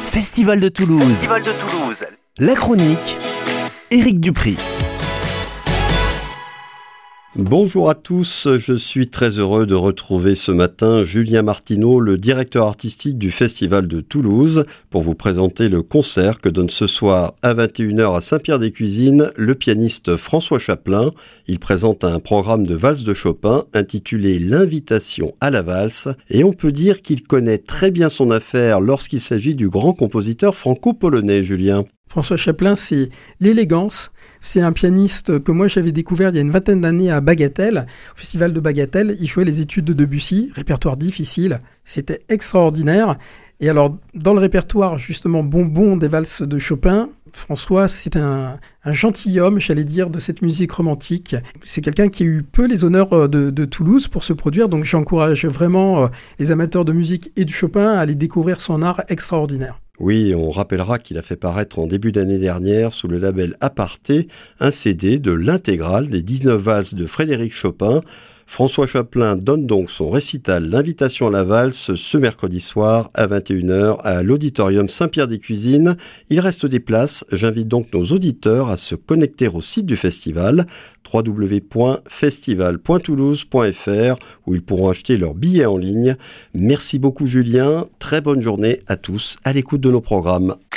Festival de Toulouse. La chronique, Éric Dupri. Bonjour à tous, je suis très heureux de retrouver ce matin Julien Martineau, le directeur artistique du Festival de Toulouse, pour vous présenter le concert que donne ce soir à 21h à Saint-Pierre-des-Cuisines le pianiste François Chaplin. Il présente un programme de valse de Chopin intitulé L'invitation à la valse, et on peut dire qu'il connaît très bien son affaire lorsqu'il s'agit du grand compositeur franco-polonais, Julien. François Chaplin, c'est l'élégance. C'est un pianiste que moi j'avais découvert il y a une vingtaine d'années à Bagatelle, au festival de Bagatelle. Il jouait les études de Debussy, répertoire difficile. C'était extraordinaire. Et alors, dans le répertoire justement bonbon des valses de Chopin, François, c'est un gentilhomme, j'allais dire, de cette musique romantique. C'est quelqu'un qui a eu peu les honneurs de Toulouse pour se produire. Donc j'encourage vraiment les amateurs de musique et du Chopin à aller découvrir son art extraordinaire. Oui, on rappellera qu'il a fait paraître en début d'année dernière, sous le label Aparté, un CD de l'intégrale des 19 valses de Frédéric Chopin. François Chaplin donne donc son récital L'invitation à la valse ce mercredi soir à 21h à l'Auditorium Saint-Pierre-des-Cuisines. Il reste des places, j'invite donc nos auditeurs à se connecter au site du festival www.festival.toulouse.fr où ils pourront acheter leurs billets en ligne. Merci beaucoup Julien, très bonne journée à tous à l'écoute de nos programmes.